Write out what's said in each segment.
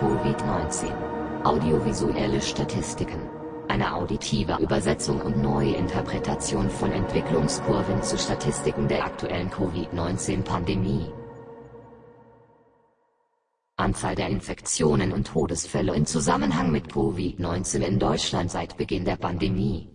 Covid-19. Audiovisuelle Statistiken. Eine auditive Übersetzung und neue Interpretation von Entwicklungskurven zu Statistiken der aktuellen Covid-19-Pandemie. Anzahl der Infektionen und Todesfälle in Zusammenhang mit Covid-19 in Deutschland seit Beginn der Pandemie.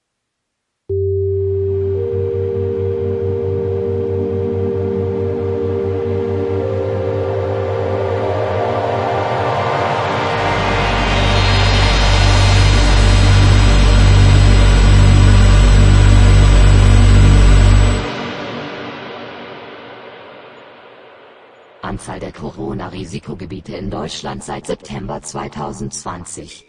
Anzahl der Corona-Risikogebiete in Deutschland seit September 2020.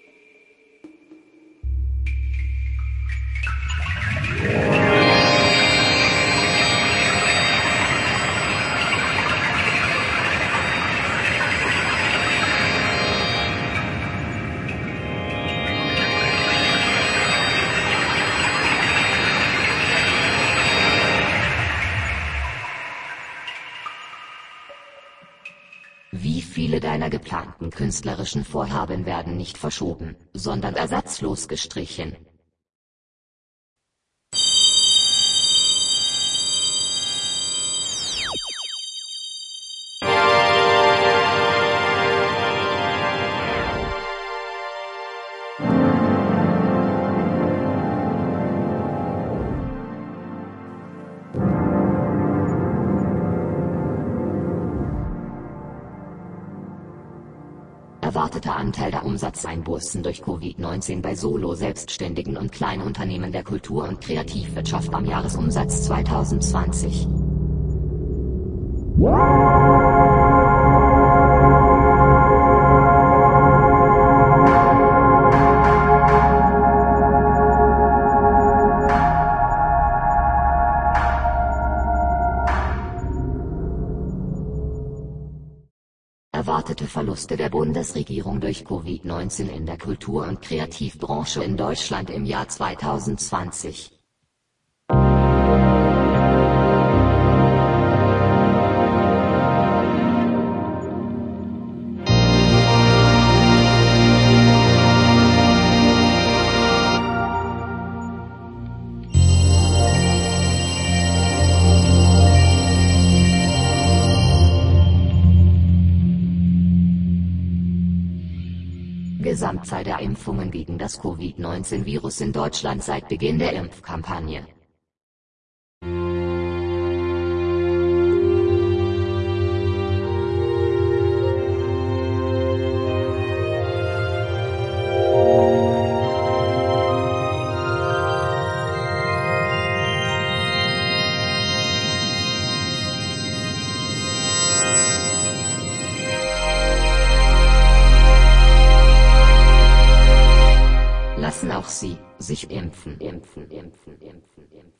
Wie viele deiner geplanten künstlerischen Vorhaben werden nicht verschoben, sondern ersatzlos gestrichen? Erwarteter Anteil der Umsatzeinbußen durch Covid-19 bei Solo-Selbstständigen und Kleinunternehmen der Kultur- und Kreativwirtschaft am Jahresumsatz 2020. Erwartete Verluste der Bundesregierung durch Covid-19 in der Kultur- und Kreativbranche in Deutschland im Jahr 2020. Gesamtzahl der Impfungen gegen das Covid-19-Virus in Deutschland seit Beginn der Impfkampagne. Lassen auch Sie sich impfen.